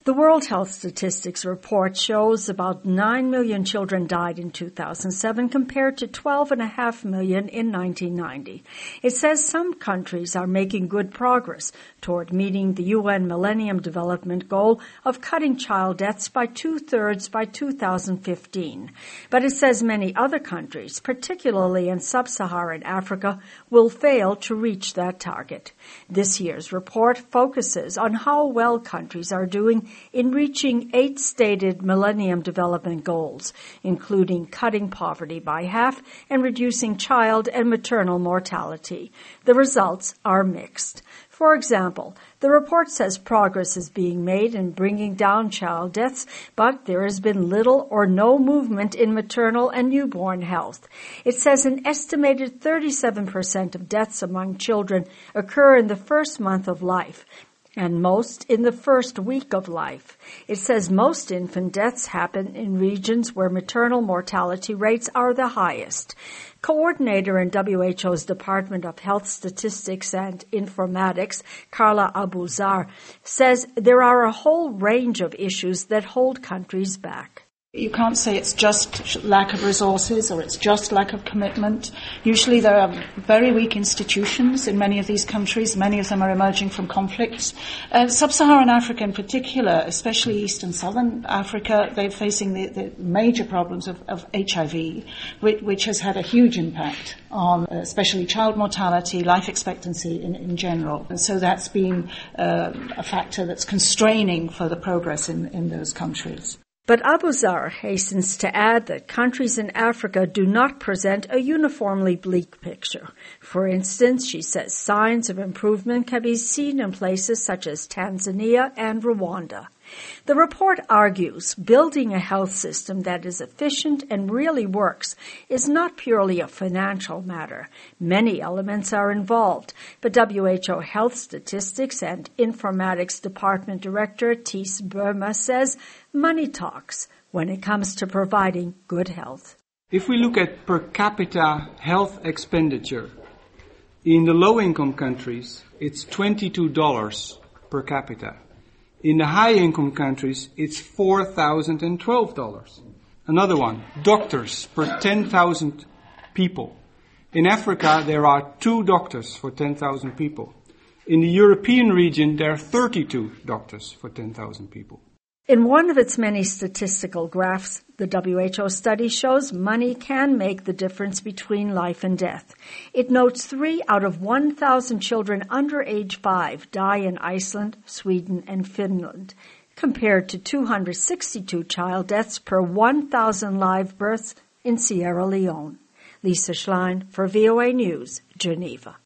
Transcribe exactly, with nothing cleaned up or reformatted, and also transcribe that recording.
The World Health Statistics report shows about nine million children died in two thousand seven compared to twelve point five million in nineteen ninety. It says some countries are making good progress toward meeting the U N Millennium Development Goal of cutting child deaths by two-thirds by two thousand fifteen. But it says many other countries, particularly in sub-Saharan Africa, will fail to reach that target. This year's report focuses on how well countries are doing in reaching eight stated Millennium Development Goals, including cutting poverty by half and reducing child and maternal mortality. The results are mixed. For example, the report says progress is being made in bringing down child deaths, but there has been little or no movement in maternal and newborn health. It says an estimated thirty-seven percent of deaths among children occur in the first month of life, and most in the first week of life. It says most infant deaths happen in regions where maternal mortality rates are the highest. Coordinator in W H O's Department of Health Statistics and Informatics, Carla Abuzar, says there are a whole range of issues that hold countries back. You can't say it's just lack of resources or it's just lack of commitment. Usually there are very weak institutions in many of these countries. Many of them are emerging from conflicts. Uh, Sub-Saharan Africa in particular, especially East and Southern Africa, they're facing the, the major problems of, of H I V, which, which has had a huge impact on uh, especially child mortality, life expectancy in, in general. And so that's been uh, a factor that's constraining for the progress in, in those countries. But Abuzar hastens to add that countries in Africa do not present a uniformly bleak picture. For instance, she says signs of improvement can be seen in places such as Tanzania and Rwanda. The report argues building a health system that is efficient and really works is not purely a financial matter. Many elements are involved, but W H O Health Statistics and Informatics Department Director Tis Burma says money talks when it comes to providing good health. If we look at per capita health expenditure, in the low-income countries, it's twenty-two dollars per capita. In the high-income countries, it's four thousand twelve dollars. Another one, doctors per ten thousand people. In Africa, there are two doctors for ten thousand people. In the European region, there are thirty-two doctors for ten thousand people. In one of its many statistical graphs, the W H O study shows money can make the difference between life and death. It notes three out of one thousand children under age five die in Iceland, Sweden, and Finland, compared to two hundred sixty-two child deaths per one thousand live births in Sierra Leone. Lisa Schlein for V O A News, Geneva.